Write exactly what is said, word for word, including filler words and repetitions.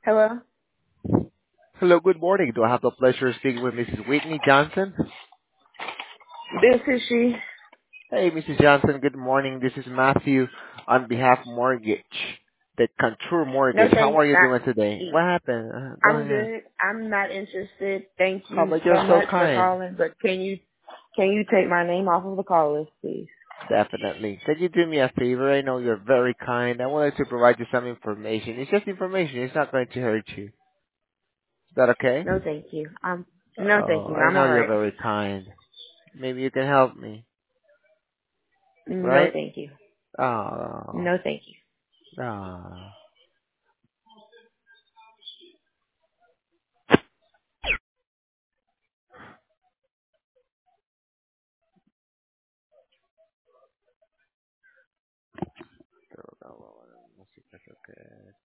Hello? Hello, good morning. Do I have the pleasure of speaking with Missus Whitney Johnson? This is she. Hey, Missus Johnson, good morning. This is Matthew on behalf of Mortgage, the Contour No, Mortgage. How thank are you doing today? I, What happened? Uh, go I'm ahead. good. I'm not interested. Thank Oh, you but you're so so much for kind. calling, but can you can you take my name off of the call list, please? Definitely. Can you do me a favor? I know you're very kind. I wanted to provide you some information. It's just information. It's not going to hurt you. Is that okay? No, thank you. Um, no, thank Oh, you. I I'm know all you're right. very kind. Maybe you can help me, No, right? thank you. Oh, No, thank you. oh. Okay.